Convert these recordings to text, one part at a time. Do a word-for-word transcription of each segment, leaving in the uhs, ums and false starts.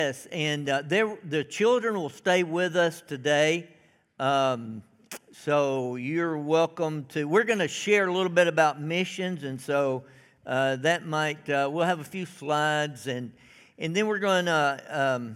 Yes, and uh, there, the children will stay with us today. Um, so you're welcome to. We're going to share a little bit about missions, and so uh, that might. Uh, we'll have a few slides, and and then we're going to um,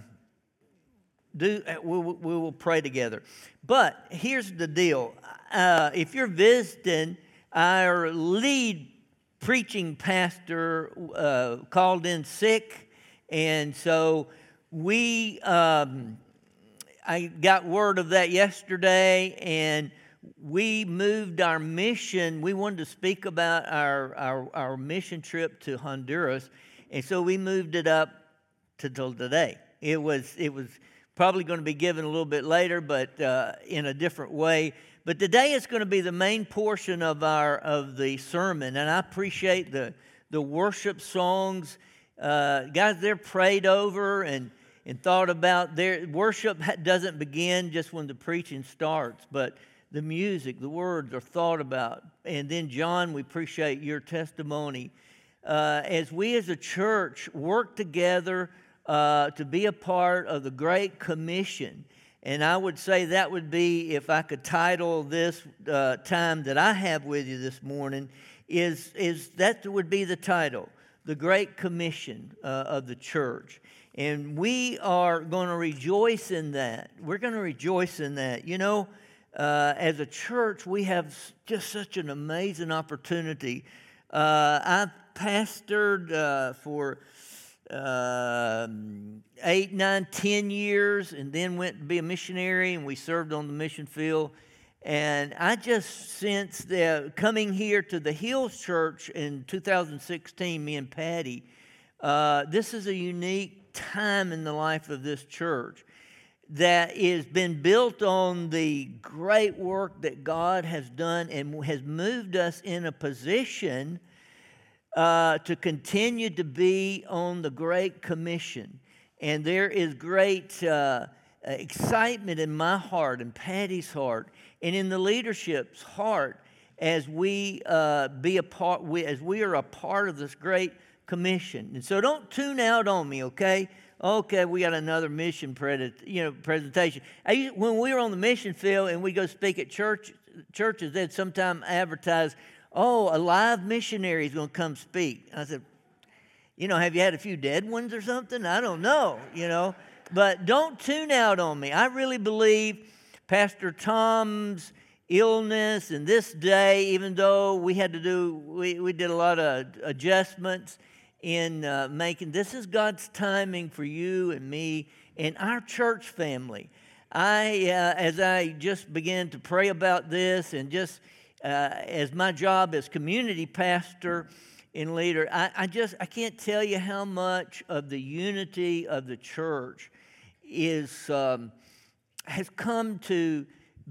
do. We will, we will pray together. But here's the deal: uh, if you're visiting, our lead preaching pastor uh, called in sick, and so. We, um, I got word of that yesterday, and we moved our mission. We wanted to speak about our, our, our mission trip to Honduras, and so we moved it up to till today. It was it was probably going to be given a little bit later, but uh, in a different way. But today is going to be the main portion of our of the sermon, and I appreciate the the worship songs. Uh, guys, they're prayed over and. And thought about their worship doesn't begin just when the preaching starts, but the music, the words are thought about. And then, John, we appreciate your testimony. Uh, as we as a church work together uh, to be a part of the Great Commission, and I would say that would be, if I could title this uh, time that I have with you this morning, is, is that would be the title, the Great Commission uh, of the church. And we are going to rejoice in that. We're going to rejoice in that. You know, uh, as a church, we have just such an amazing opportunity. Uh, I've pastored uh, for uh, eight, nine, ten years, and then went to be a missionary, and we served on the mission field. And I just sensed that coming here to the Hills Church in two thousand sixteen, me and Patty, uh, this is a unique time in the life of this church that has been built on the great work that God has done and has moved us in a position uh, to continue to be on the Great Commission. And there is great uh, excitement in my heart and Patty's heart and in the leadership's heart as we uh, be a part, we, as we are a part of this great Commission. And so don't tune out on me, okay? Okay, we got another mission pred- you know, presentation. I used, when we were on the mission field and we go speak at church churches, they'd sometimes advertise, oh, a live missionary is going to come speak. I said, you know, have you had a few dead ones or something? I don't know, you know. But don't tune out on me. I really believe Pastor Tom's illness and this day, even though we had to do, we, we did a lot of adjustments in uh, making, this is God's timing for you and me and our church family. I, uh, as I just began to pray about this and just uh, as my job as community pastor and leader, I, I just, I can't tell you how much of the unity of the church is, um, has come to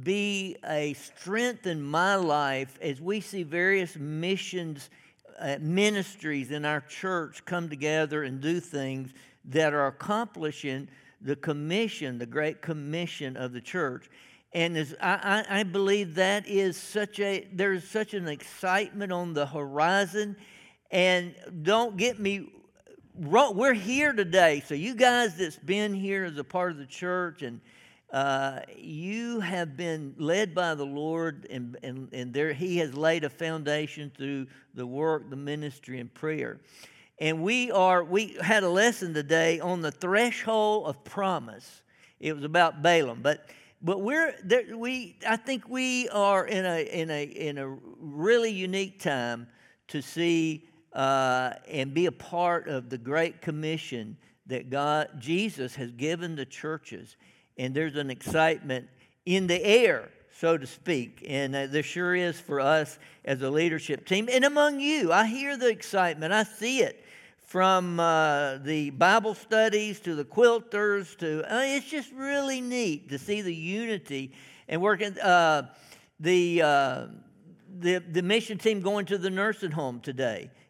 be a strength in my life as we see various missions uh, ministries in our church come together and do things that are accomplishing the commission, the Great Commission of the church. And as I, I, I believe that is such a, there's such an excitement on the horizon. And don't get me wrong, we're here today. So you guys that's been here as a part of the church and Uh, you have been led by the Lord, and, and, and there He has laid a foundation through the work, the ministry, and prayer. And we are we had a lesson today on the threshold of promise. It was about Balaam, but but we're there, we I think we are in a in a in a really unique time to see uh, and be a part of the Great Commission that God Jesus has given the churches. And there's an excitement in the air, so to speak. And uh, there sure is for us as a leadership team. And among you, I hear the excitement. I see it from uh, the Bible studies to the quilters to, uh, it's just really neat to see the unity and working. Uh, the, uh, the, the mission team going to the nursing home today.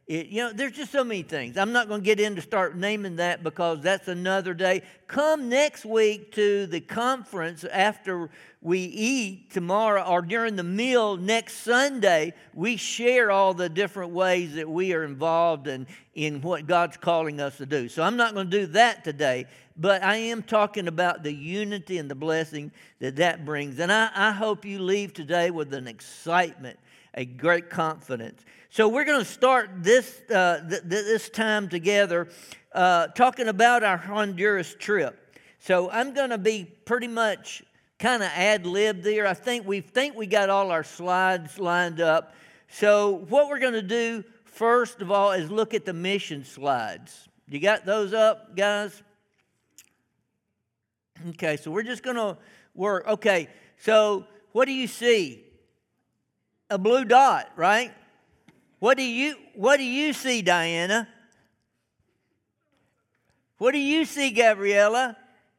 It, you know, there's just so many things. I'm not going to get into start naming that because that's another day. Come next week to the conference after we eat tomorrow or during the meal next Sunday. We share all the different ways that we are involved in, in what God's calling us to do. So I'm not going to do that today, but I am talking about the unity and the blessing that that brings. And I, I hope you leave today with an excitement, a great confidence. So we're going to start this uh, th- th- this time together uh, talking about our Honduras trip. So I'm going to be pretty much kind of ad-lib there. I think we think we got all our slides lined up. So what we're going to do first of all is look at the mission slides. You got those up, guys? Okay, so we're just going to work. Okay, so what do you see? A blue dot, right? What do you what do you see, Diana? What do you see, Gabriella?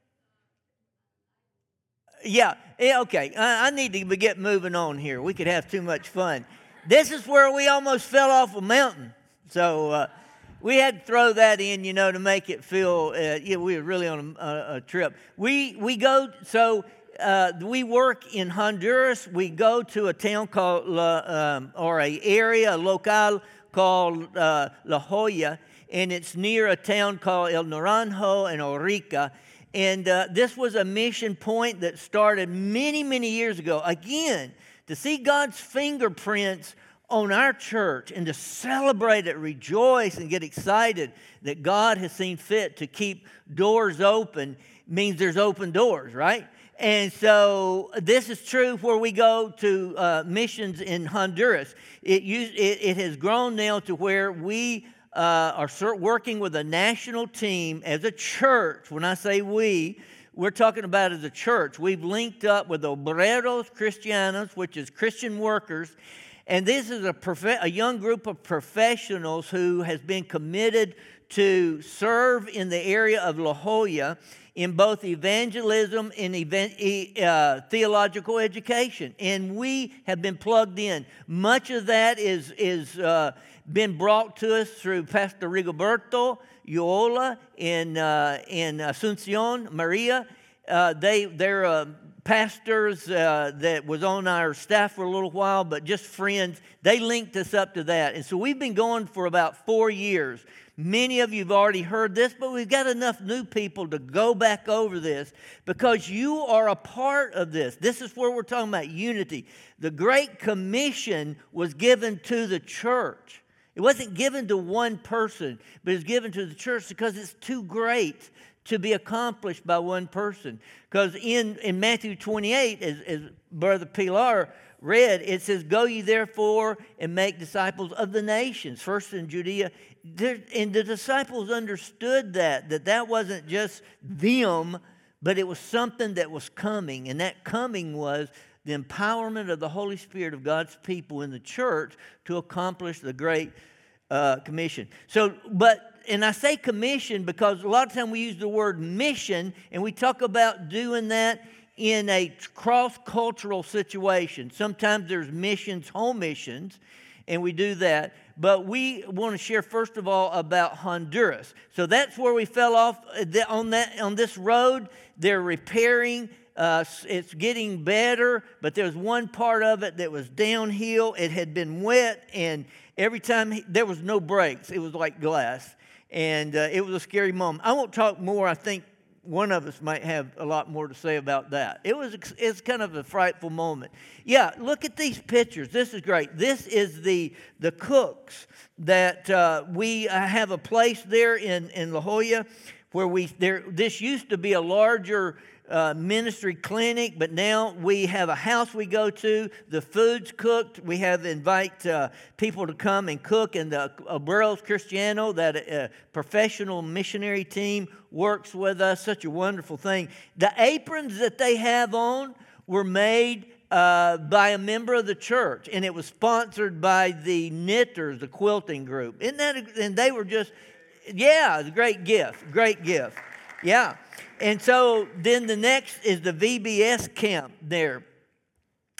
Yeah, yeah okay. I, I need to get moving on here. We could have too much fun. This is where we almost fell off a mountain. So uh, we had to throw that in, you know, to make it feel, uh, yeah, we were really on a, a trip. We, we go, so... Uh, we work in Honduras. We go to a town called, La, um, or a area, a local called uh, La Joya, and it's near a town called El Naranjo and Orica. And uh, this was a mission point that started many, many years ago. Again, to see God's fingerprints on our church and to celebrate it, rejoice, and get excited that God has seen fit to keep doors open means there's open doors, right? And so this is true where we go to uh, missions in Honduras. It, used, it, it has grown now to where we uh, are working with a national team as a church. When I say we, we're talking about as a church. We've linked up with Obreros Cristianos, which is Christian workers. And this is a, prof- a young group of professionals who has been committed to serve in the area of La Joya in both evangelism and event, uh, theological education. And we have been plugged in. Much of that is, is uh, been brought to us through Pastor Rigoberto Yola in, uh, in Asuncion, Maria. Uh, they, they're uh, pastors uh, that was on our staff for a little while, but just friends. They linked us up to that. And so we've been going for about four years. Many of you have already heard this, but we've got enough new people to go back over this because you are a part of this. This is where we're talking about unity. The Great Commission was given to the church. It wasn't given to one person, but it's given to the church because it's too great to be accomplished by one person. Because in, in Matthew twenty-eight, as, as Brother Pilar read, it says, "Go ye therefore and make disciples of the nations," first in Judea. There, and the disciples understood that, that that wasn't just them, but it was something that was coming. And that coming was the empowerment of the Holy Spirit of God's people in the church to accomplish the Great uh, Commission. So, but, and I say commission because a lot of time we use the word mission, and we talk about doing that in a cross-cultural situation. Sometimes there's missions, home missions, and we do that. But we want to share, first of all, about Honduras. So that's where we fell off on that on this road. They're repairing. Uh, it's getting better, but there's one part of it that was downhill. It had been wet, and every time he, there was no brakes. It was like glass, and uh, it was a scary moment. I won't talk more. I think one of us might have a lot more to say about that. It was it's kind of a frightful moment. Yeah, look at these pictures. This is great. This is the the cooks that uh, we have a place there in, in La Joya where we there. This used to be a larger uh, ministry clinic, but now we have a house we go to. The food's cooked. We have invite uh, people to come and cook, and the Obreros Cristiano, that uh, professional missionary team, works with us. Such a wonderful thing. The aprons that they have on were made uh, by a member of the church, and it was sponsored by the knitters, the quilting group. Isn't that? A, and they were just, yeah, it's a great gift, great gift. Yeah. And so then the next is the V B S camp there.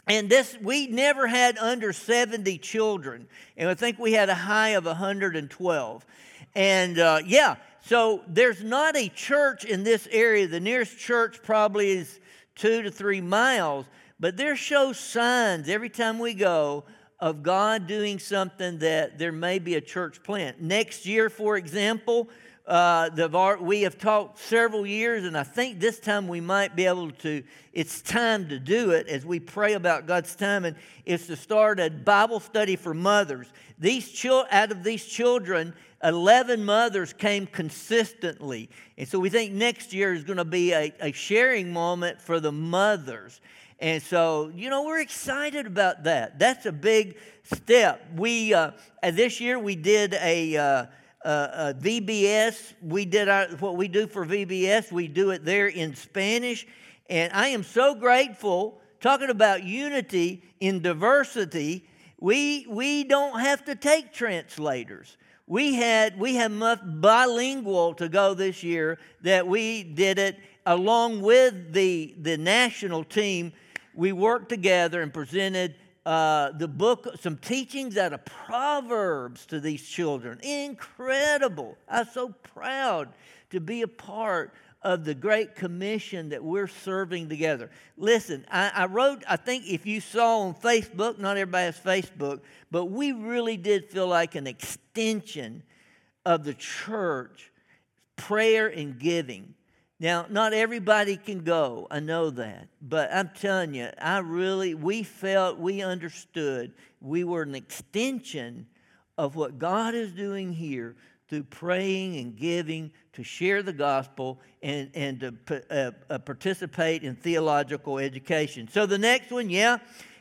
And this, we never had under seventy children. And I think we had a high of one hundred twelve. And uh, yeah, so there's not a church in this area. The nearest church probably is two to three miles. But there shows signs every time we go of God doing something that there may be a church plant. Next year, for example, uh, the, we have talked several years, and I think this time we might be able to, it's time to do it as we pray about God's timing, is to start a Bible study for mothers. These chil- out of these children, eleven mothers came consistently. And so we think next year is going to be a, a sharing moment for the mothers. And so, you know, we're excited about that. That's a big step. We uh, this year we did a, uh, a, a V B S. We did our, what we do for V B S. We do it there in Spanish. And I am so grateful, talking about unity in diversity, we we don't have to take translators. We had we had enough bilingual to go this year that we did it along with the the national team. We worked together and presented uh, the book, some teachings out of Proverbs to these children. Incredible. I'm so proud to be a part of the Great Commission that we're serving together. Listen, I, I wrote, I think if you saw on Facebook, not everybody has Facebook, but we really did feel like an extension of the church, prayer and giving. Now, not everybody can go, I know that, but I'm telling you, I really, we felt, we understood, we were an extension of what God is doing here through praying and giving to share the gospel and, and to uh, uh, participate in theological education. So the next one, yeah,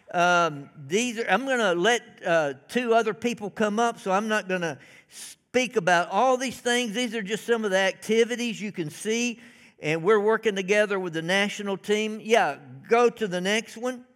um, these are, I'm going to let uh, two other people come up, so I'm not going to speak about all these things. These are just some of the activities you can see. And we're working together with the national team. Yeah, go to the next one.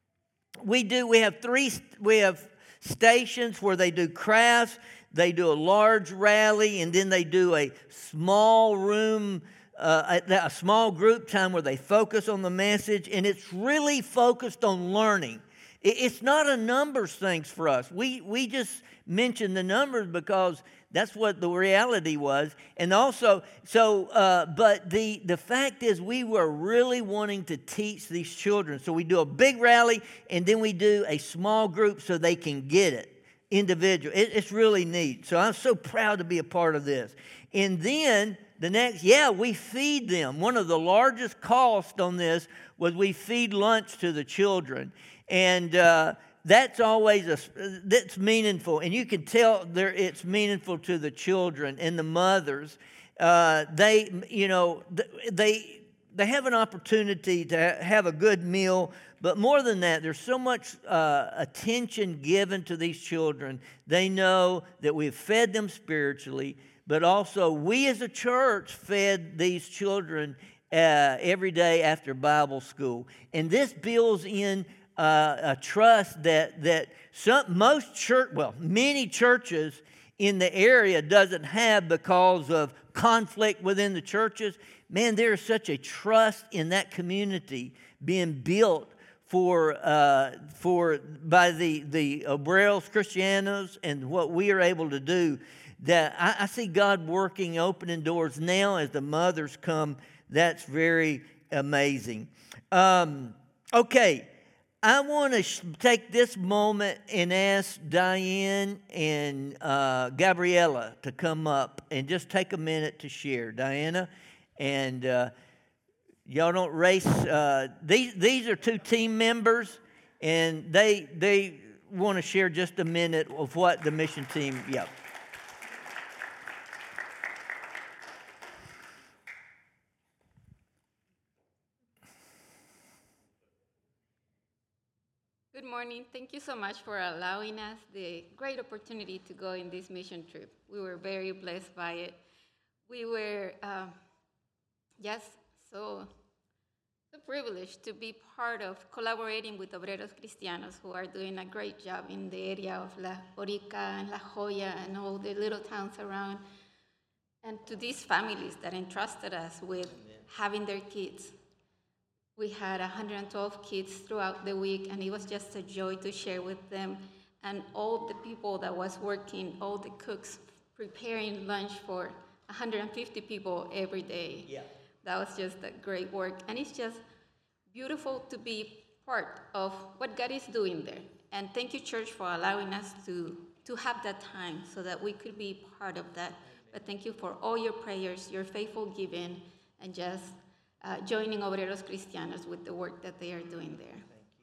We do, we have three, we have stations where they do crafts, they do a large rally, and then they do a small room, uh, a, a small group time where they focus on the message, and it's really focused on learning. It, it's not a numbers thing for us. We, we just mention the numbers because that's what the reality was. And also, so, uh, but the, the fact is we were really wanting to teach these children. So we do a big rally, and then we do a small group so they can get it, individual. It, it's really neat. So I'm so proud to be a part of this. And then the next, yeah, we feed them. One of the largest costs on this was we feed lunch to the children. And uh That's always a, that's meaningful, and you can tell there it's meaningful to the children and the mothers. Uh, they, you know, they they have an opportunity to have a good meal, but more than that, there's so much uh, attention given to these children. They know that we've fed them spiritually, but also we as a church fed these children uh, every day after Bible school, and this builds in Uh, a trust that that some most church, well, many churches in the area doesn't have because of conflict within the churches. Man, there is such a trust in that community being built for uh, for by the the Obreros Cristianos and what we are able to do. That I, I see God working, opening doors now as the mothers come. That's very amazing. Um, okay. I want to sh- take this moment and ask Diane and uh, Gabriella to come up and just take a minute to share. Diana, and uh, y'all don't race. Uh, these these are two team members, and they they want to share just a minute of what the mission team. Yeah. Good morning. Thank you so much for allowing us the great opportunity to go in this mission trip. We were very blessed by it. We were uh, just so, so privileged to be part of collaborating with Obreros Cristianos, who are doing a great job in the area of La Borica and La Joya and all the little towns around. And to these families that entrusted us with having their kids. We had one hundred twelve kids throughout the week, and it was just a joy to share with them. And all the people that was working, all the cooks preparing lunch for one hundred fifty people every day. Yeah. That was just a great work. And it's just beautiful to be part of what God is doing there. And thank you, church, for allowing us to, to have that time so that we could be part of that. But thank you for all your prayers, your faithful giving, and just uh, joining Obreros Cristianos with the work that they are doing there.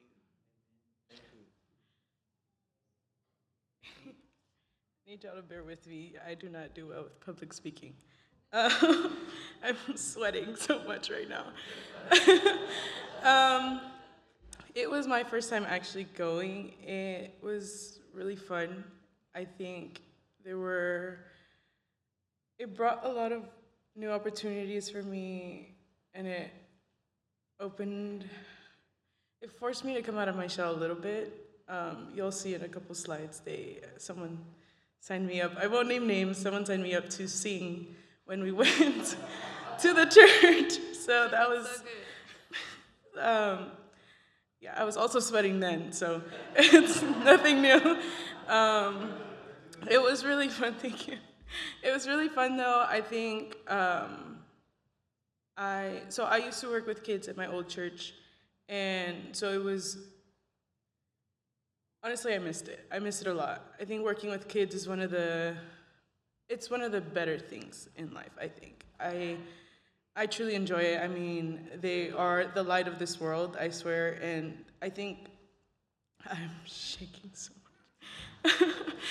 Need y'all to bear with me. I do not do well with public speaking. Uh, I'm sweating so much right now. um, it was my first time actually going. It was really fun. I think there were, it brought a lot of new opportunities for me, and it opened, it forced me to come out of my shell a little bit. Um, you'll see in a couple slides, they, someone signed me up. I won't name names. Someone signed me up to sing when we went to the church. So that was, So good. um, yeah, I was also sweating then, so it's nothing new. Um, it was really fun, thank you. It was really fun though. I think, um, I, so I used to work with kids at my old church, and so it was, honestly, I missed it. I missed it a lot. I think working with kids is one of the, it's one of the better things in life, I think. I, I truly enjoy it. I mean, they are the light of this world, I swear, and I think, I'm shaking so much.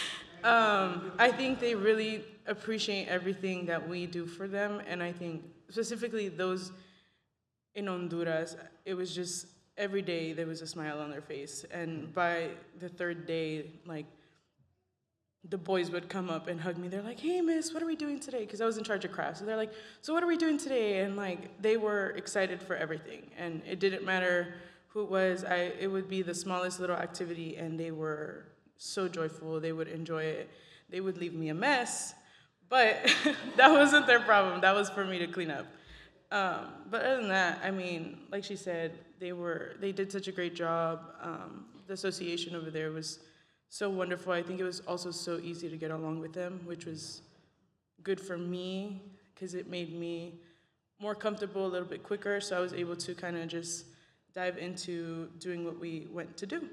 um, I think they really appreciate everything that we do for them, and I think specifically those in Honduras, it was just, every day there was a smile on their face, and by the third day, like, the boys would come up and hug me. They're like, "Hey, miss, what are we doing today?" Because I was in charge of crafts. So they're like, "So what are we doing today?" And like, they were excited for everything, and it didn't matter who it was. I it would be the smallest little activity, and they were so joyful. They would enjoy it. They would leave me a mess, but that wasn't their problem. That was for me to clean up. Um, but other than that, I mean, like she said, they were they did such a great job. Um, the association over there was so wonderful. I think it was also so easy to get along with them, which was good for me because it made me more comfortable a little bit quicker. So I was able to kind of just dive into doing what we went to do.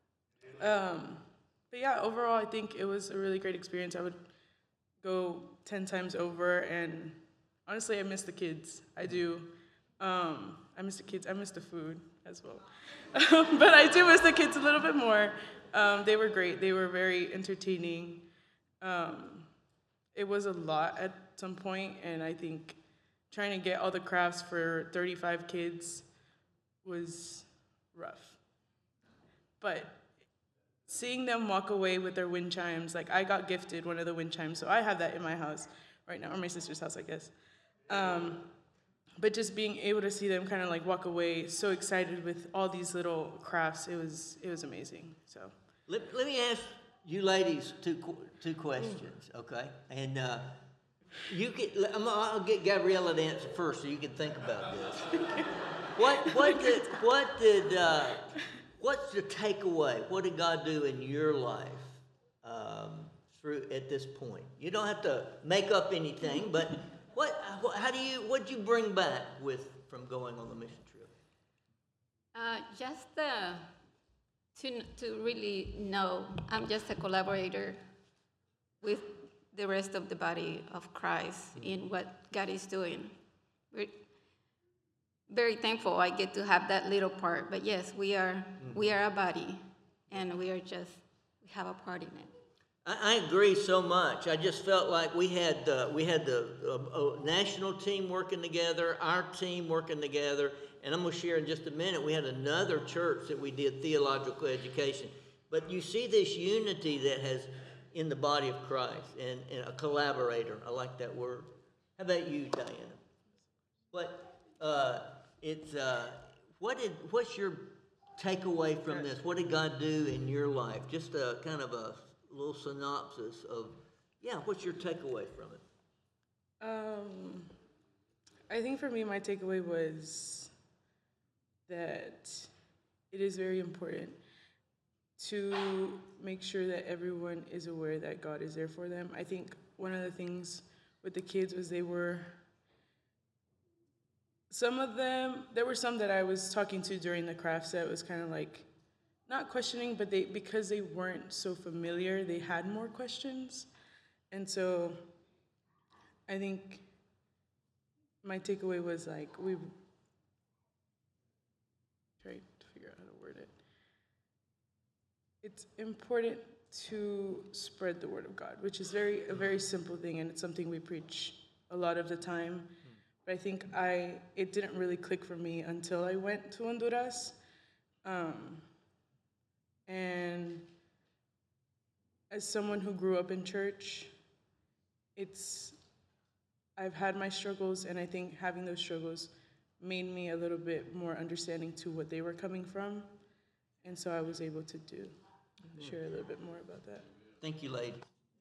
Um, but yeah, overall, I think it was a really great experience. I would go ten times over, and honestly, I miss the kids. I do. Um, I miss the kids. I miss the food as well. But I do miss the kids a little bit more. Um, they were great. They were very entertaining. Um, it was a lot at some point, and I think trying to get all the crafts for thirty-five kids was rough. But seeing them walk away with their wind chimes, like I got gifted one of the wind chimes, so I have that in my house right now, or my sister's house, I guess. Um, but just being able to see them kind of like walk away so excited with all these little crafts, it was it was amazing. So Let, let me ask you ladies two qu- two questions, okay? And uh, you get I'm, I'll get Gabriella to answer first, so you can think about this. what what did what did uh, what's the takeaway? What did God do in your life um, through at this point? You don't have to make up anything, but what how do you what did you bring back with from going on the mission trip? Uh, just uh, to, to really know I'm just a collaborator with the rest of the body of Christ in what God is doing. We're very thankful I get to have that little part. But yes, we are mm-hmm. we are a body, and we are just we have a part in it. I, I agree so much. I just felt like we had uh, we had the uh, uh, national team working together, our team working together, and I'm going to share in just a minute. We had another church that we did theological education, but you see this unity that has in the body of Christ, and, and a collaborator. I like that word. How about you, Diana? What uh, it's uh, what did what's your takeaway from this? What did God do in your life? Just a kind of a little synopsis of yeah. What's your takeaway from it? Um, I think for me, my takeaway was that it is very important to make sure that everyone is aware that God is there for them. I think one of the things with the kids was they were, some of them, there were some that I was talking to during the craft set was kind of like, not questioning, but they, because they weren't so familiar, they had more questions. And so I think my takeaway was like, we tried to figure out how to word it. It's important to spread the word of God, which is very a very simple thing, and it's something we preach a lot of the time. But I think I it didn't really click for me until I went to Honduras. Um, and as someone who grew up in church, it's I've had my struggles, and I think having those struggles made me a little bit more understanding to what they were coming from. And so I was able to do, share a little bit more about that. Thank you, lady.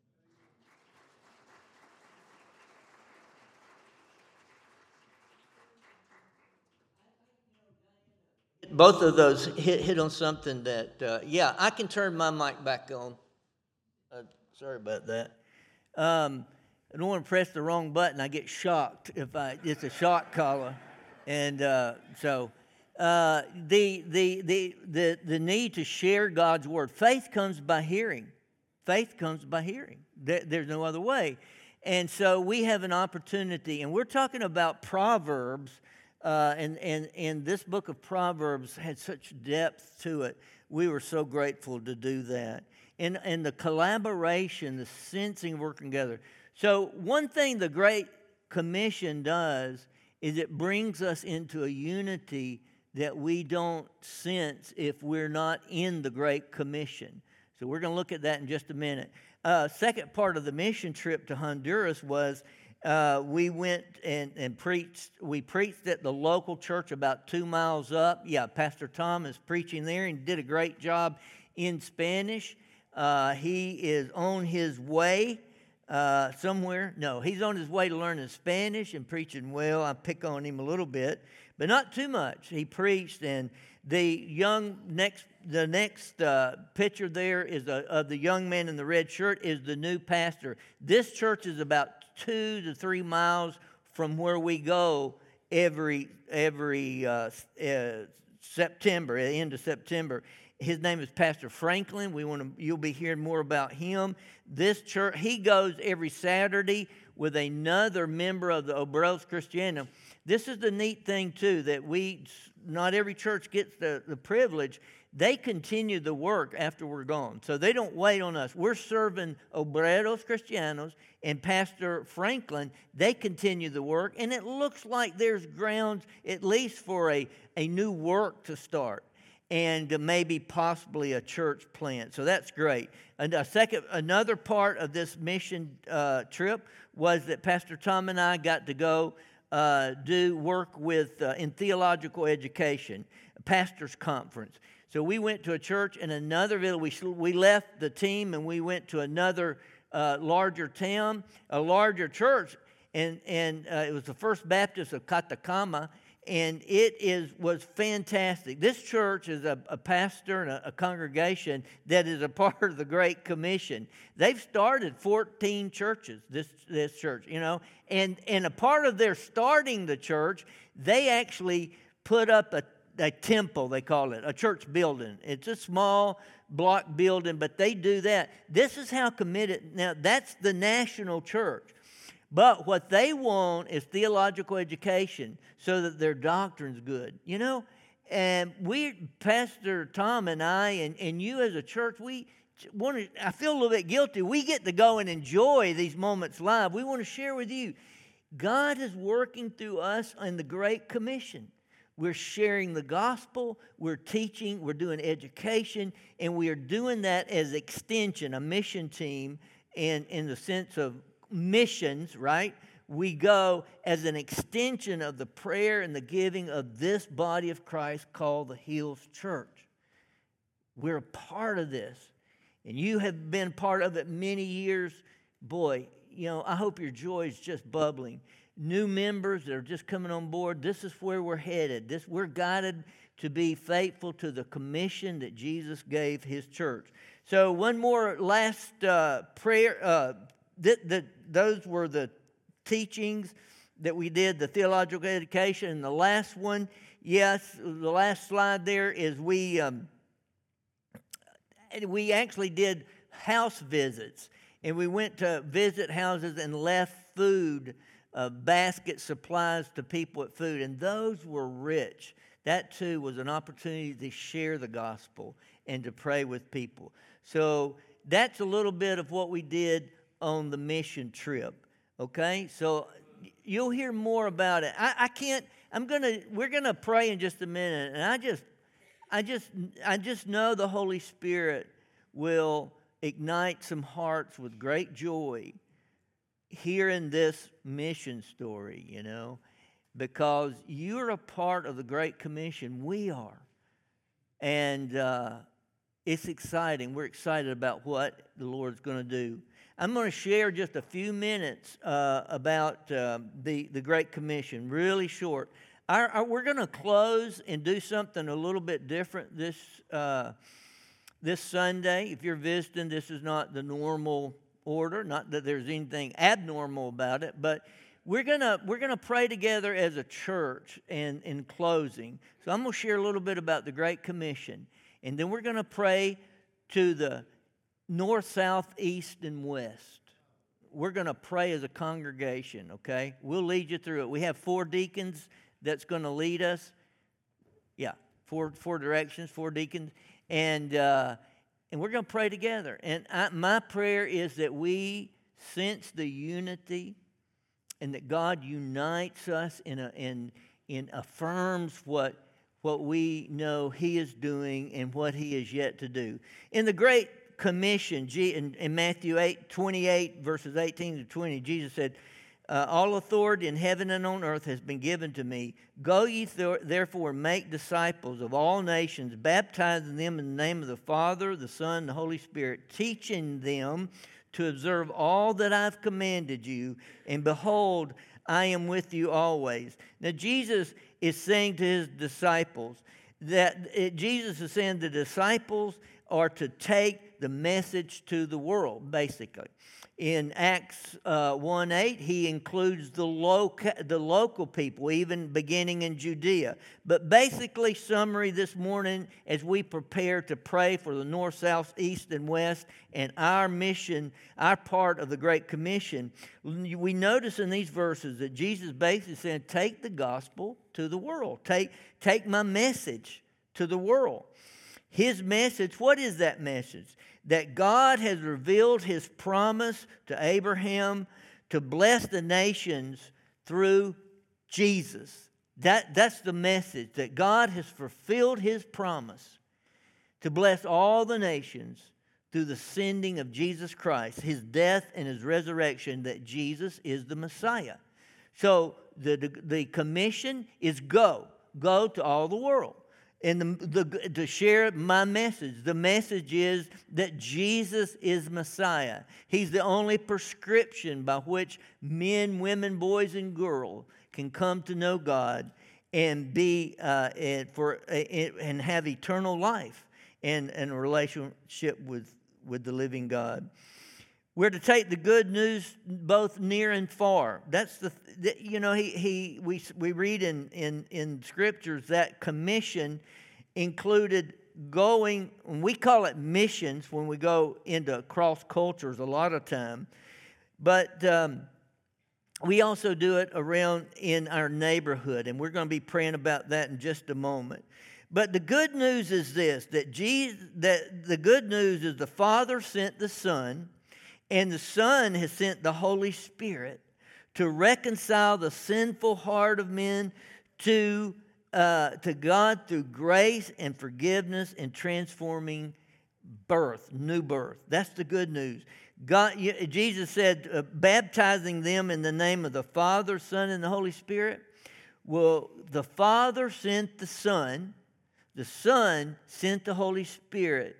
Both of those hit, hit on something that, uh, yeah, I can turn my mic back on. Uh, sorry about that. Um, I don't want to press the wrong button. I get shocked if I, it's a shock collar. And uh, so uh, the, the, the, the, the need to share God's word. Faith comes by hearing. Faith comes by hearing. There, there's no other way. And so we have an opportunity, and we're talking about Proverbs. Uh, and, and, and this book of Proverbs had such depth to it. We were so grateful to do that. And, and the collaboration, the sensing, working together. So one thing the Great Commission does is it brings us into a unity that we don't sense if we're not in the Great Commission. So we're going to look at that in just a minute. Uh, second part of the mission trip to Honduras was Uh, we went and, and preached. We preached at the local church about two miles up. Yeah, Pastor Tom is preaching there and did a great job in Spanish. Uh, he is on his way uh, somewhere. No, he's on his way to learning Spanish and preaching well. I pick on him a little bit, but not too much. He preached, and the young next, the next uh, picture there is a, of the young man in the red shirt is the new pastor. This church is about two to three miles from where we go every every uh, uh, September, at the end of September. His name is Pastor Franklin. We want to. You'll be hearing more about him. This church, he goes every Saturday with another member of the Obreros Cristianos. This is the neat thing too, that we not every church gets the, the privilege. They continue the work after we're gone. So they don't wait on us. We're serving Obreros Cristianos and Pastor Franklin. They continue the work. And it looks like there's grounds at least for a, a new work to start. And maybe possibly a church plant. So that's great. And a second, another part of this mission uh, trip was that Pastor Tom and I got to go uh, do work with uh, in theological education, a pastor's conference. So we went to a church in another village. We, we left the team and we went to another uh, larger town, a larger church, and and uh, it was the First Baptist of Catacama, and it is was fantastic. This church is a, a pastor and a, a congregation that is a part of the Great Commission. They've started fourteen churches. This this church, you know, and and a part of their starting the church, they actually put up a a temple, they call it, a church building. It's a small block building, but they do that. This is how committed. Now, that's the national church. But what they want is theological education so that their doctrine's good, you know? And we, Pastor Tom and I, and, and you as a church, we want to, I feel a little bit guilty. We get to go and enjoy these moments live. We want to share with you. God is working through us in the Great Commission. We're sharing the gospel, we're teaching, we're doing education, and we are doing that as extension, a mission team in, in the sense of missions, right? We go as an extension of the prayer and the giving of this body of Christ called the Hills Church. We're a part of this, and you have been part of it many years. Boy, you know, I hope your joy is just bubbling. new members that are just coming on board, this is where we're headed. This, we're guided to be faithful to the commission that Jesus gave his church. So one more last uh, prayer. Uh, th- th- those were the teachings that we did, the theological education. And the last one, yes, the last slide there is we um, we actually did house visits. And we went to visit houses and left food, uh, basket supplies to people at food. And those were rich. That too was an opportunity to share the gospel and to pray with people. So that's a little bit of what we did on the mission trip. Okay? So you'll hear more about it. I, I can't, I'm gonna, we're gonna pray in just a minute. And I just, I just, I just know the Holy Spirit will ignite some hearts with great joy hearing this mission story, you know, because you're a part of the Great Commission. We are. And uh, it's exciting. We're excited about what the Lord's going to do. I'm going to share just a few minutes uh, about uh, the, the Great Commission, really short. Our, our, we're going to close and do something a little bit different this uh This Sunday. If you're visiting, this is not the normal order. Not that there's anything abnormal about it, but we're gonna we're gonna pray together as a church. And in closing, so I'm gonna share a little bit about the Great Commission, and then we're gonna pray to the north, south, east, and west. We're gonna pray as a congregation. Okay, we'll lead you through it. We have four deacons that's gonna lead us. Yeah, four four directions, four deacons. And uh, and we're going to pray together. And I, my prayer is that we sense the unity and that God unites us and in, in affirms what, what we know He is doing and what He is yet to do. In the Great Commission, in, in Matthew eight, twenty-eight, verses eighteen to twenty, Jesus said, Uh, all authority in heaven and on earth has been given to me. Go ye th- therefore and make disciples of all nations, baptizing them in the name of the Father, the Son, and the Holy Spirit, teaching them to observe all that I've commanded you. And behold, I am with you always. Now Jesus is saying to his disciples that it, Jesus is saying the disciples are to take the message to the world, basically. In Acts uh, one eight, he includes the, loca- the local people, even beginning in Judea. But basically, summary this morning as we prepare to pray for the north, south, east, and west, and our mission, our part of the Great Commission, we notice in these verses that Jesus basically said, take the gospel to the world. Take, take my message to the world. His message, what is that message? That God has revealed His promise to Abraham to bless the nations through Jesus. That, that's the message, that God has fulfilled His promise to bless all the nations through the sending of Jesus Christ, His death and His resurrection, that Jesus is the Messiah. So the, the, the commission is go. Go to all the world. And the, the, to share my message. The message is that Jesus is Messiah. He's the only prescription by which men, women, boys, and girls can come to know God and be uh, and for uh, and have eternal life and, and a relationship with, with the living God. We're to take the good news both near and far. That's the, the you know he he we we read in in in scriptures that commission included going. We call it missions when we go into cross cultures a lot of time, but um, we also do it around in our neighborhood, and we're going to be praying about that in just a moment. But the good news is this: that Jesus, that the good news is the Father sent the Son. And the Son has sent the Holy Spirit to reconcile the sinful heart of men to, uh, to God through grace and forgiveness and transforming birth, new birth. That's the good news. God, Jesus said, uh, baptizing them in the name of the Father, Son, and the Holy Spirit. Well, the Father sent the Son. The Son sent the Holy Spirit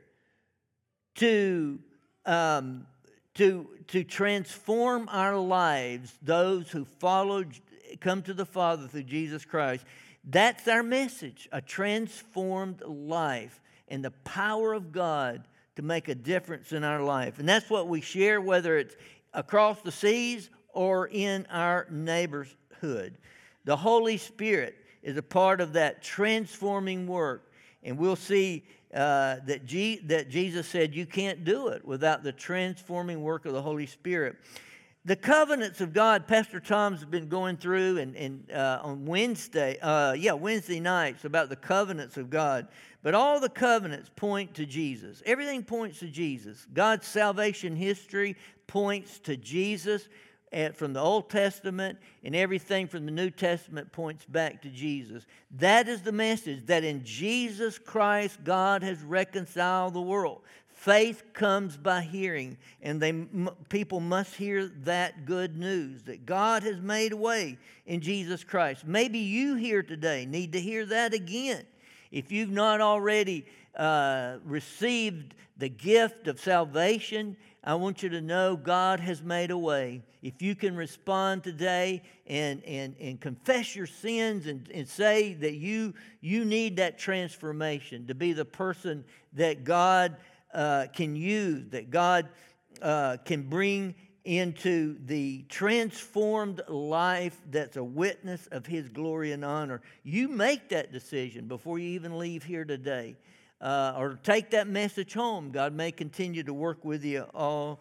to... Um, To, to transform our lives, those who followed come to the Father through Jesus Christ. That's our message, a transformed life and the power of God to make a difference in our life. And that's what we share, whether it's across the seas or in our neighborhood. The Holy Spirit is a part of that transforming work. And we'll see uh, that, G- that Jesus said you can't do it without the transforming work of the Holy Spirit. The covenants of God, Pastor Tom's been going through and, and uh, on Wednesday, uh, yeah, Wednesday nights about the covenants of God. But all the covenants point to Jesus. Everything points to Jesus. God's salvation history points to Jesus and from the Old Testament, and everything from the New Testament points back to Jesus. That is the message, that in Jesus Christ, God has reconciled the world. Faith comes by hearing, and they, m- people must hear that good news, that God has made a way in Jesus Christ. Maybe you here today need to hear that again. If you've not already uh, received the gift of salvation, I want you to know God has made a way. If you can respond today and, and, and confess your sins and, and say that you, you need that transformation to be the person that God uh, can use, that God uh, can bring into the transformed life that's a witness of His glory and honor. You make that decision before you even leave here today. Uh, or take that message home. God may continue to work with you all,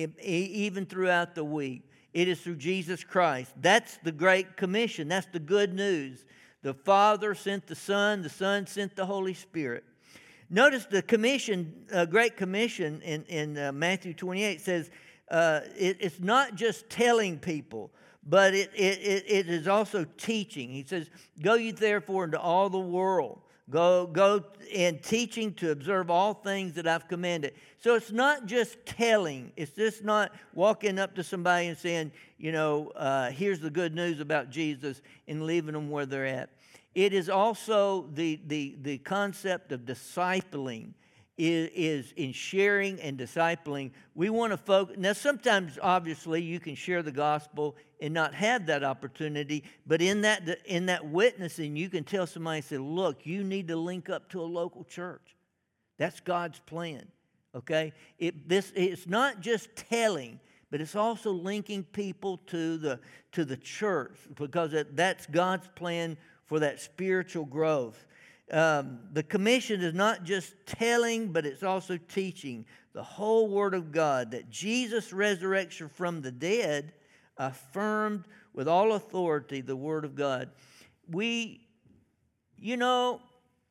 even throughout the week. It is through Jesus Christ. That's the Great Commission. That's the good news. The Father sent the Son. The Son sent the Holy Spirit. Notice the commission, uh, Great Commission in, in uh, Matthew twenty-eight says, uh, it, it's not just telling people, but it, it, it is also teaching. He says, go ye therefore into all the world. Go, go in teaching to observe all things that I've commanded. So it's not just telling. It's just not walking up to somebody and saying, you know, uh, here's the good news about Jesus and leaving them where they're at. It is also the, the, the concept of discipling is, is in sharing and discipling. We want to focus. Now, sometimes, obviously, you can share the gospel and not have that opportunity. But in that, in that witnessing, you can tell somebody, say, look, you need to link up to a local church. That's God's plan, okay? It, this, it's not just telling, but it's also linking people to the, to the church, because it, that's God's plan for that spiritual growth. Um, the commission is not just telling, but it's also teaching the whole Word of God, that Jesus' resurrection from the dead affirmed with all authority the Word of God. We, you know,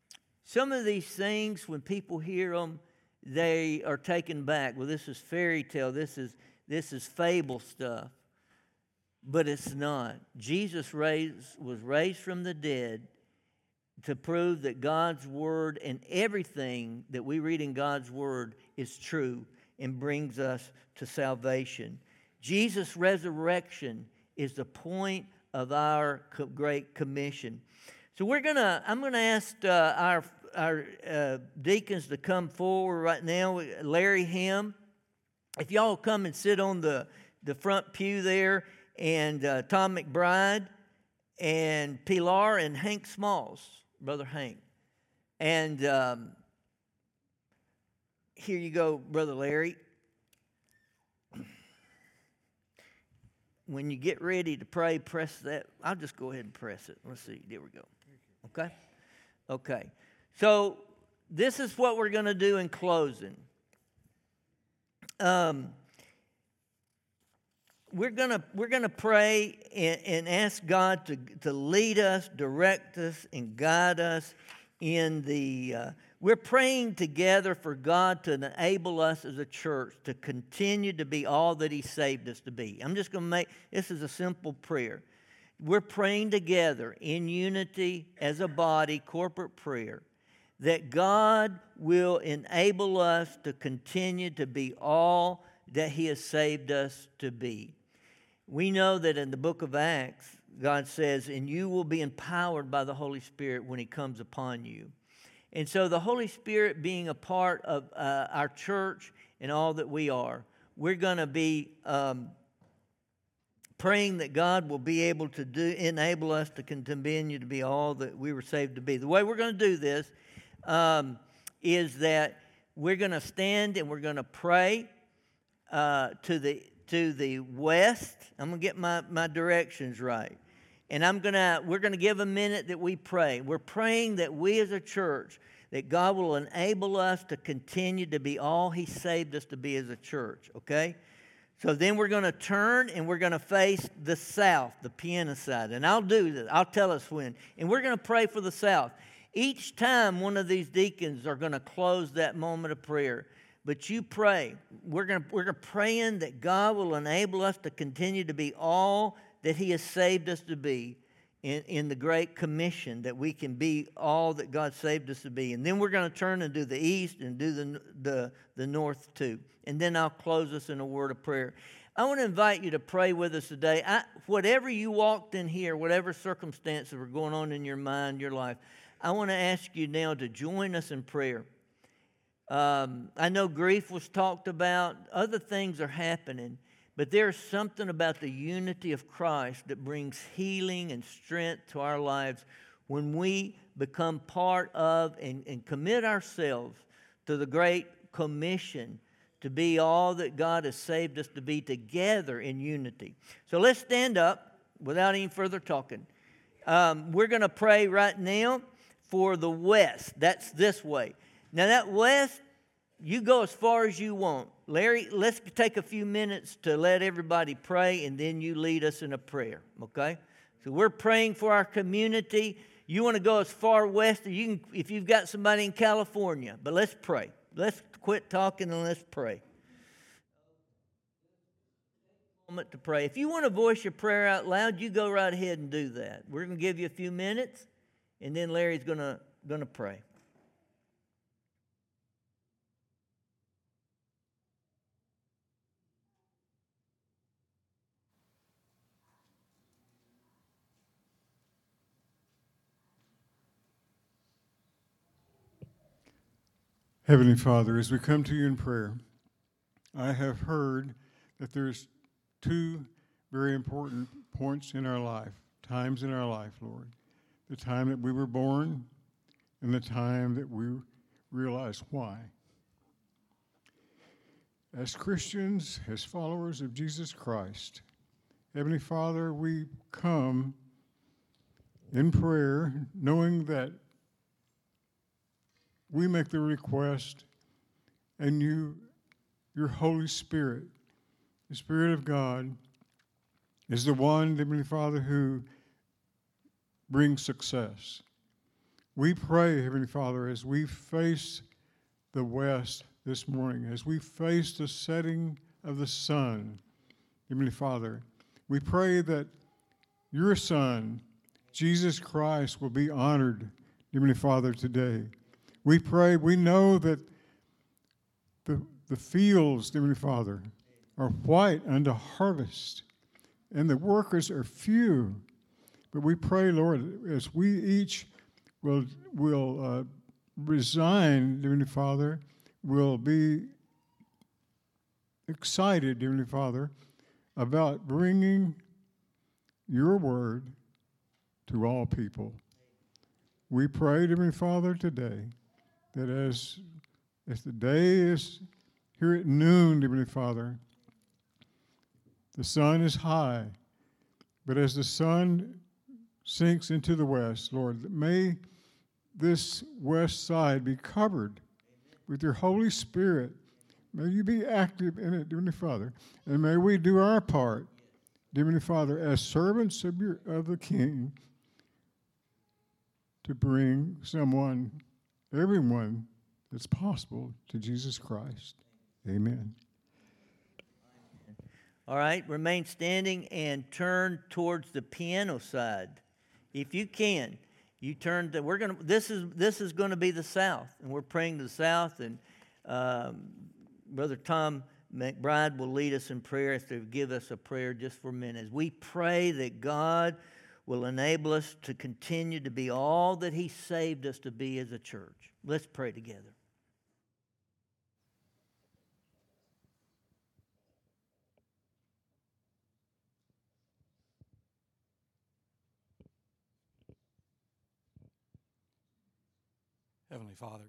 some of these things, when people hear them, they are taken back. Well, this is fairy tale. This is, this is fable stuff. But it's not. Jesus raised, was raised from the dead to prove that God's Word and everything that we read in God's Word is true and brings us to salvation. Jesus' resurrection is the point of our Great Commission. So we're gonna. I'm gonna ask uh, our our uh, deacons to come forward right now. Larry Ham, if y'all come and sit on the the front pew there, and uh, Tom McBride, and Pilar, and Hank Smalls, Brother Hank, and um, here you go, Brother Larry. When you get ready to pray, press that. I'll just go ahead and press it. Let's see. There we go. Okay? Okay. So this is what we're going to do in closing. Um, we're going to we're going to pray and, and ask God to, to lead us, direct us, and guide us in the... Uh, We're praying together for God to enable us as a church to continue to be all that He saved us to be. I'm just going to make, this is a simple prayer. We're praying together in unity as a body, corporate prayer, that God will enable us to continue to be all that He has saved us to be. We know that in the book of Acts, God says, and you will be empowered by the Holy Spirit when He comes upon you. And so the Holy Spirit being a part of uh, our church and all that we are, we're going to be um, praying that God will be able to do, enable us to continue to be all that we were saved to be. The way we're going to do this um, is that we're going to stand and we're going to pray uh, to the to the west. I'm going to get my, my directions right. And I'm gonna we're going to give a minute that we pray. We're praying that we as a church, that God will enable us to continue to be all He saved us to be as a church, okay? So then we're going to turn and we're going to face the south, the piano side. And I'll do that. I'll tell us when. And we're going to pray for the south. Each time one of these deacons are going to close that moment of prayer. But you pray. We're going to, we're praying that God will enable us to continue to be all that He has saved us to be in, in the Great Commission, that we can be all that God saved us to be. And then we're going to turn and do the east and do the, the, the north too. And then I'll close us in a word of prayer. I want to invite you to pray with us today. I, whatever you walked in here, whatever circumstances were going on in your mind, your life, I want to ask you now to join us in prayer. Um, I know grief was talked about. Other things are happening. But there's something about the unity of Christ that brings healing and strength to our lives when we become part of and, and commit ourselves to the Great Commission to be all that God has saved us to be together in unity. So let's stand up without any further talking. Um, we're going to pray right now for the west. That's this way. Now that west, you go as far as you want. Larry, let's take a few minutes to let everybody pray, and then you lead us in a prayer, okay? So we're praying for our community. You want to go as far west as you can, if you've got somebody in California. But let's pray. Let's quit talking and let's pray. Moment to pray. If you want to voice your prayer out loud, you go right ahead and do that. We're going to give you a few minutes, and then Larry's going to going to pray. Heavenly Father, as we come to you in prayer, I have heard that there's two very important points in our life, times in our life, Lord. The time that we were born and the time that we realized why. As Christians, as followers of Jesus Christ, Heavenly Father, we come in prayer knowing that we make the request, and you, your Holy Spirit, the Spirit of God, is the one, Heavenly Father, who brings success. We pray, Heavenly Father, as we face the west this morning, as we face the setting of the sun, Heavenly Father, we pray that your Son, Jesus Christ, will be honored, Heavenly Father, today. We pray, we know that the, the fields, Heavenly Father, are white unto harvest, and the workers are few. But we pray, Lord, as we each will, will uh, resign, Heavenly Father, will be excited, Heavenly Father, about bringing your word to all people. We pray, Heavenly Father, today, that as, as the day is here at noon, Heavenly Father, the sun is high, but as the sun sinks into the west, Lord, may this west side be covered with your Holy Spirit. May you be active in it, Heavenly Father, and may we do our part, Heavenly Father, as servants of, your, of the King, to bring someone, everyone that's possible, to Jesus Christ. Amen. All right, remain standing and turn towards the piano side. If you can, you turn to, we're going to, this is this is going to be the south, and we're praying to the south, and um, Brother Tom McBride will lead us in prayer to give us a prayer just for a minute. As we pray that God will enable us to continue to be all that He saved us to be as a church. Let's pray together. Heavenly Father.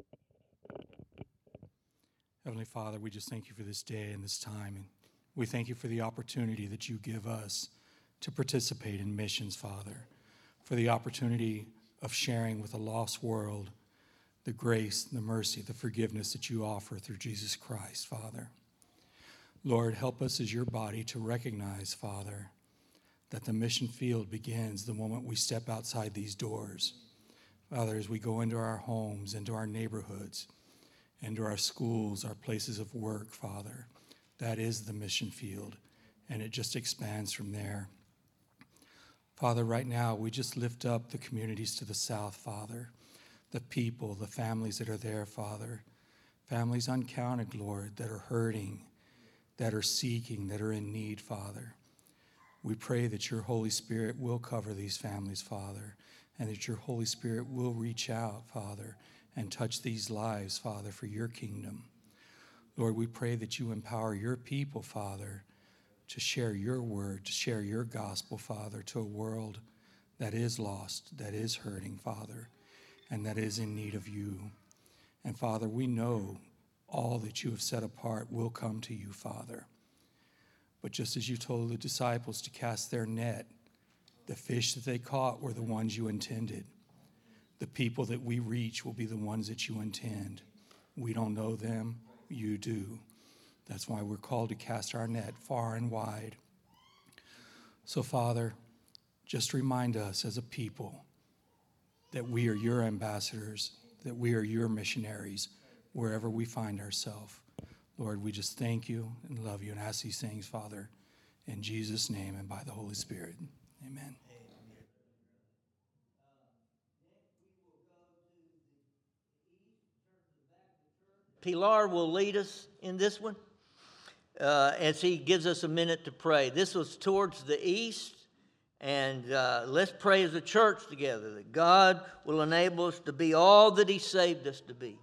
Heavenly Father, we just thank you for this day and this time, and we thank you for the opportunity that you give us to participate in missions, Father, for the opportunity of sharing with a lost world the grace, the mercy, the forgiveness that you offer through Jesus Christ, Father. Lord, help us as your body to recognize, Father, that the mission field begins the moment we step outside these doors. Father, as we go into our homes, into our neighborhoods, into our schools, our places of work, Father, that is the mission field, and it just expands from there. Father, right now, we just lift up the communities to the south, Father, the people, the families that are there, Father, families uncounted, Lord, that are hurting, that are seeking, that are in need, Father. We pray that your Holy Spirit will cover these families, Father, and that your Holy Spirit will reach out, Father, and touch these lives, Father, for your kingdom. Lord, we pray that you empower your people, Father, to share your word, to share your gospel, Father, to a world that is lost, that is hurting, Father, and that is in need of you. And Father, we know all that you have set apart will come to you, Father. But just as you told the disciples to cast their net, the fish that they caught were the ones you intended. The people that we reach will be the ones that you intend. We don't know them, you do. That's why we're called to cast our net far and wide. So, Father, just remind us as a people that we are your ambassadors, that we are your missionaries wherever we find ourselves. Lord, we just thank you and love you and ask these things, Father, in Jesus' name and by the Holy Spirit. Amen. Pilar will lead us in this one uh, as he gives us a minute to pray. This was towards the east, and uh, let's pray as a church together that God will enable us to be all that he saved us to be.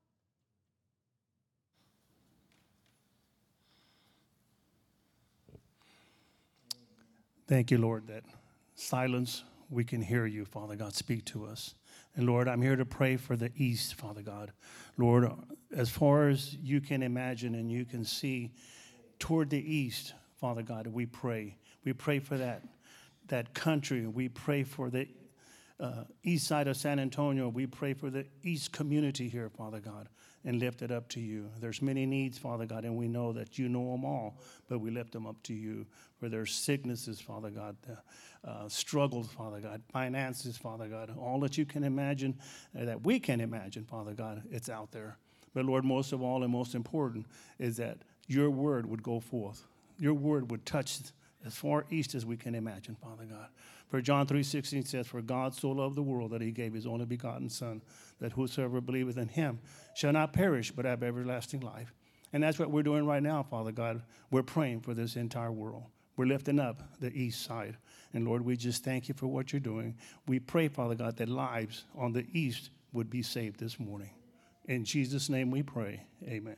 Thank you, Lord, that silence, we can hear you, Father God, speak to us. And Lord, I'm here to pray for the East, Father God. Lord, as far as you can imagine and you can see toward the East, Father God, we pray. We pray for that, that country. We pray for the uh, east side of San Antonio. We pray for the East community here, Father God, and lift it up to you. There's many needs, Father God, and we know that you know them all, but we lift them up to you. Where there's sicknesses, Father God, uh, struggles, Father God, finances, Father God, all that you can imagine, uh, that we can imagine, Father God, it's out there. But Lord, most of all and most important is that your word would go forth. Your word would touch as far east as we can imagine, Father God. For John three sixteen says, for God so loved the world that he gave his only begotten Son, that whosoever believeth in him shall not perish but have everlasting life. And that's what we're doing right now, Father God. We're praying for this entire world. We're lifting up the east side. And Lord, we just thank you for what you're doing. We pray, Father God, that lives on the east would be saved this morning. In Jesus' name we pray. Amen.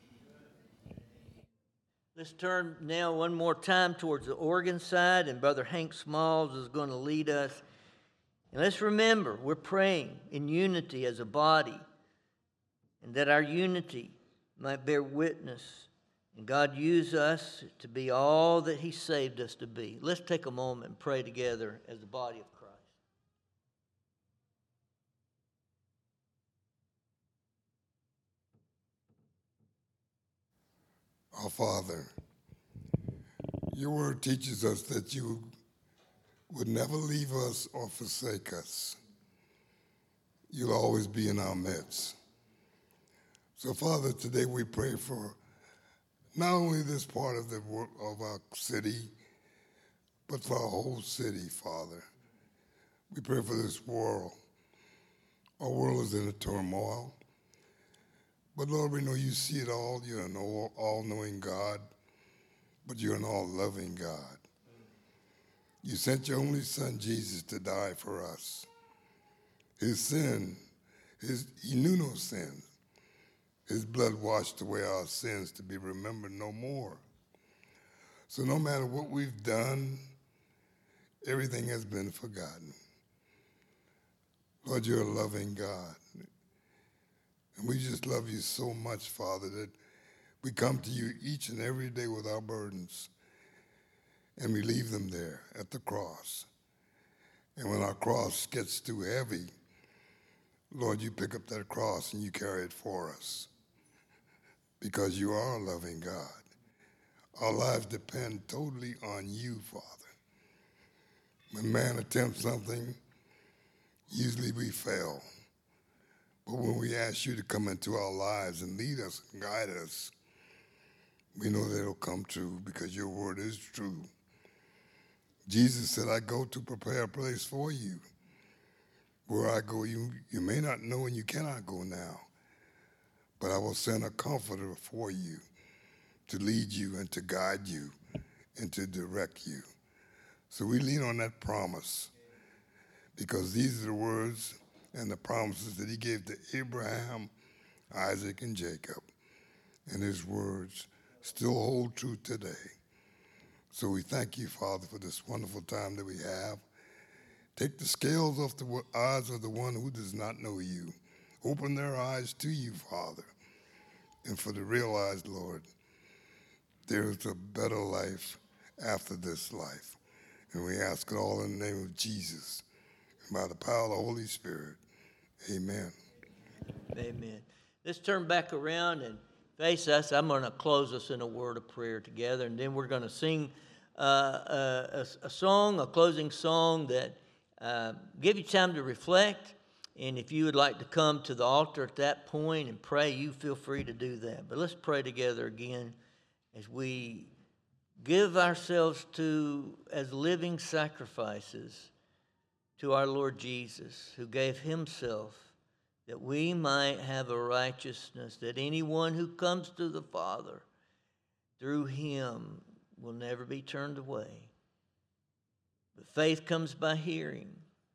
Let's turn now one more time towards the Oregon side, and Brother Hank Smalls is going to lead us. And let's remember, we're praying in unity as a body, and that our unity might bear witness, and God use us to be all that he saved us to be. Let's take a moment and pray together as the body of Christ. Our Father, your word teaches us that you would never leave us or forsake us. You'll always be in our midst. So, Father, today we pray for not only this part of the of our city, but for our whole city, Father. We pray for this world. Our world is in a turmoil. But Lord, we know you see it all. You're an all, all-knowing God, but you're an all-loving God. You sent your only Son, Jesus, to die for us. His sin, his, he knew no sin. His blood washed away our sins to be remembered no more. So no matter what we've done, everything has been forgotten. Lord, you're a loving God. And we just love you so much, Father, that we come to you each and every day with our burdens, and we leave them there at the cross. And when our cross gets too heavy, Lord, you pick up that cross and you carry it for us, because you are a loving God. Our lives depend totally on you, Father. When man attempts something, usually we fail. But when we ask you to come into our lives and lead us and guide us, we know that it'll come true, because your word is true. Jesus said, I go to prepare a place for you. Where I go, you, you may not know and you cannot go now, but I will send a comforter for you to lead you and to guide you and to direct you. So we lean on that promise, because these are the words and the promises that he gave to Abraham, Isaac, and Jacob. And his words still hold true today. So we thank you, Father, for this wonderful time that we have. Take the scales off the eyes of the one who does not know you. Open their eyes to you, Father. And for the realized, Lord, there is a better life after this life. And we ask it all in the name of Jesus, and by the power of the Holy Spirit. Amen. Amen. Let's turn back around and face us. I'm going to close us in a word of prayer together, and then we're going to sing uh, a, a, a song, a closing song that uh, give you time to reflect. And if you would like to come to the altar at that point and pray, you feel free to do that. But let's pray together again as we give ourselves to as living sacrifices to our Lord Jesus, who gave himself that we might have a righteousness, that anyone who comes to the Father through him will never be turned away. But faith comes by hearing.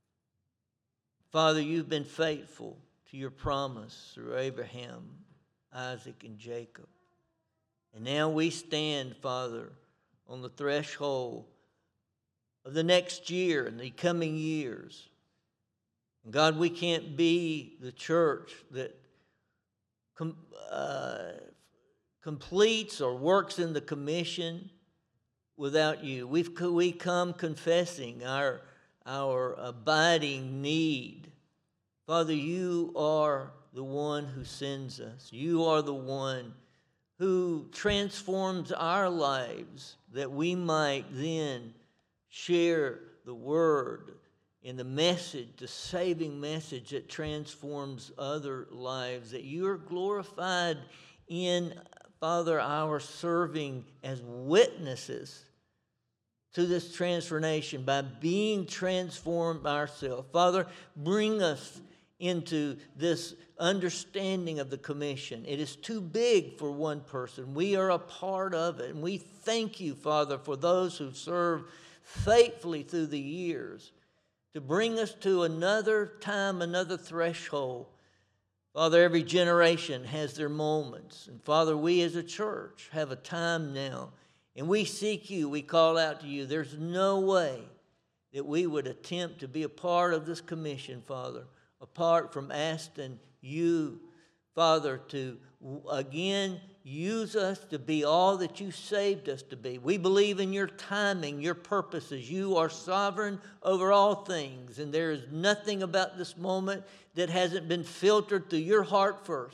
Father, you've been faithful to your promise through Abraham, Isaac, and Jacob. And now we stand, Father, on the threshold of the next year and the coming years. And God, we can't be the church that com- uh, completes or works in the commission without you. We've we come confessing our our abiding need. Father, you are the one who sends us. You are the one who transforms our lives that we might then share the word and the message, the saving message that transforms other lives, that you are glorified in, Father, our serving as witnesses to this transformation by being transformed ourselves. Father, bring us into this understanding of the commission. It is too big for one person. We are a part of it. And we thank you, Father, for those who serve faithfully through the years to bring us to another time, another threshold. Father, every generation has their moments. And Father, we as a church have a time now. And we seek you, we call out to you. There's no way that we would attempt to be a part of this commission, Father, apart from asking you, Father, to again use us to be all that you saved us to be. We believe in your timing, your purposes. You are sovereign over all things, and there is nothing about this moment that hasn't been filtered through your heart first.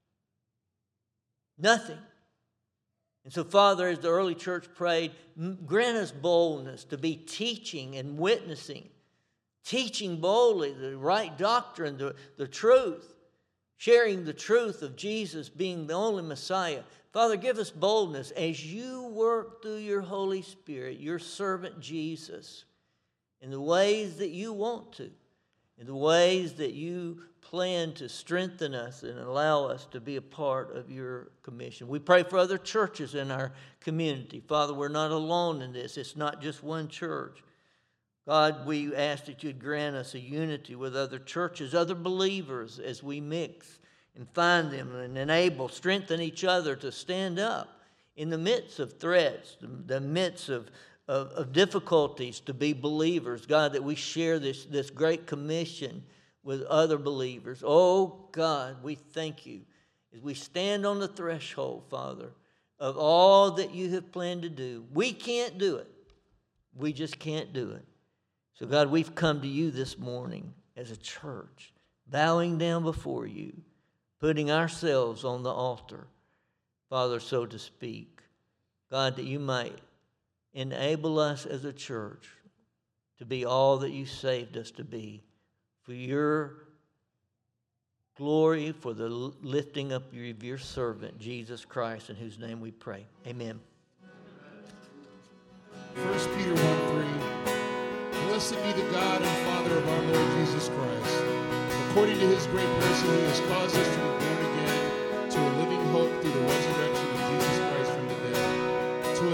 Nothing. And so, Father, as the early church prayed, grant us boldness to be teaching and witnessing, teaching boldly the right doctrine, the, the truth, sharing the truth of Jesus being the only Messiah. Father, give us boldness as you work through your Holy Spirit, your servant Jesus, in the ways that you want to, in the ways that you plan to strengthen us and allow us to be a part of your commission. We pray for other churches in our community. Father, we're not alone in this. It's not just one church. God, we ask that you'd grant us a unity with other churches, other believers, as we mix and find them and enable, strengthen each other to stand up in the midst of threats, the, the midst of, of, of difficulties, to be believers. God, that we share this, this great commission with other believers. Oh, God, we thank you as we stand on the threshold, Father, of all that you have planned to do. We can't do it. We just can't do it. So, God, we've come to you this morning as a church, bowing down before you, putting ourselves on the altar, Father, so to speak. God, that you might enable us as a church to be all that you saved us to be, for your glory, for the lifting up of your servant, Jesus Christ, in whose name we pray. Amen. First Peter one three. Blessed be the God and Father of our Lord Jesus Christ. According to his great mercy, he has caused us to